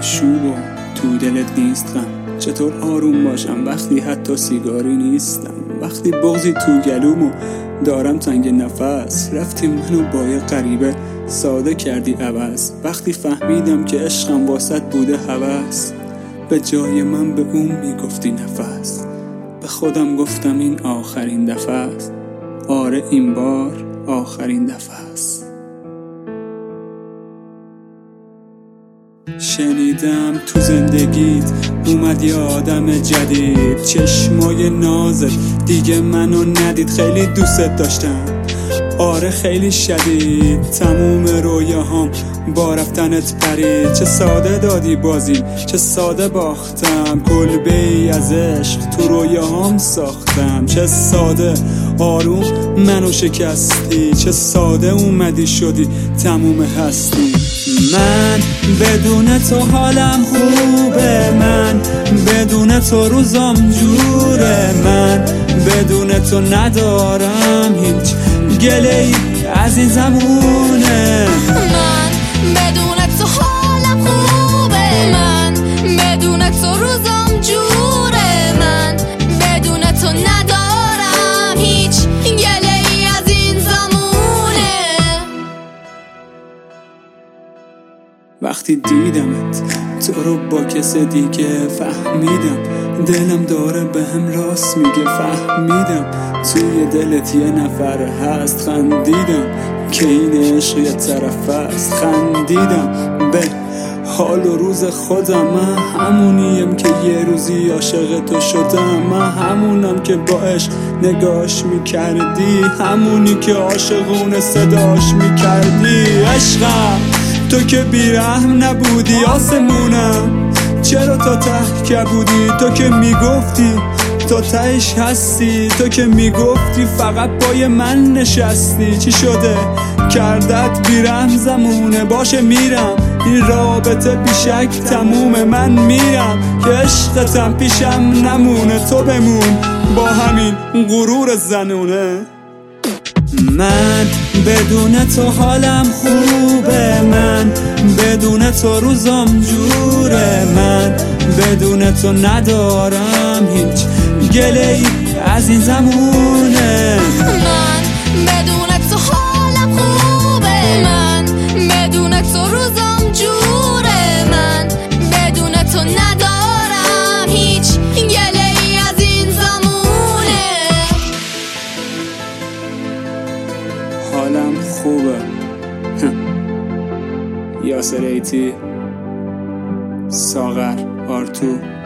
آشوب و تو دلت نیست غم. چطور آروم باشم وقتی حتی سیگاری نیستم، وقتی بغضی تو گلومو دارم تنگ نفس. رفتی منو با یه غریبه ساده کردی عوض، وقتی فهمیدم که عشقم واسط بوده هوس. به جای من به اون میگفتی نفس، به خودم گفتم این آخرین دفعه است. آره این بار آخرین دفعه است. شنیدم تو زندگیت اومد یه آدم جدید، چشمای نازت دیگه منو ندید. خیلی دوست داشتم، آره خیلی شدید. تموم رویاهام با رفتنت پرید. چه ساده دادی بازیم، چه ساده باختم. کلبه ای از عشق تو رویاهام ساختم. چه ساده آروم منو شکستی، چه ساده اومدی شدی تموم هستی. من بدون تو حالم خوبه، من بدون تو روزام جوره، من بدون تو ندارم هیچ گله‌ای از این زمونه. من بدون تو حالم خوبه، من بدون تو روزام جوره، من بدون تو ندارم هیچ گله‌ای از این زمونه. وقتی دیدمت تو رو با کس دیگه فهمیدم دلم داره به هم راست میگه. فهمیدم توی دلت یه نفر هست. خندیدم که این عشق یه طرف است. خندیدم به حال و روز خودم. من همونیم که یه روزی عاشق تو شدم. من همونم که با عشق نگاش میکردی، همونی که عاشقونه صداش میکردی. عشقم تو که بیرحم نبودی آسمونم، چرا تا ته کبودی؟ تو که میگفتی تا تهش هستی، تو که میگفتی فقط پای من نشستی. چی شده کردت بیرحم زمونه؟ باشه میرم این رابطه بیشک تمومه. من میرم که عشقتم پیشم نمونه. تو بمون با همین غرور زنونه. من بدون تو حالم خوبه، من بدون تو روزام جوره، من بدون تو ندارم هیچ گله‌ای از این زمونه. من بدون تو حالم خوبه، من بدون تو روزام جوره، من بدون تو ندارم هیچ گله‌ای از این زمونه. حالم خوبه. یاسر ایتی، ساغر، آرتو.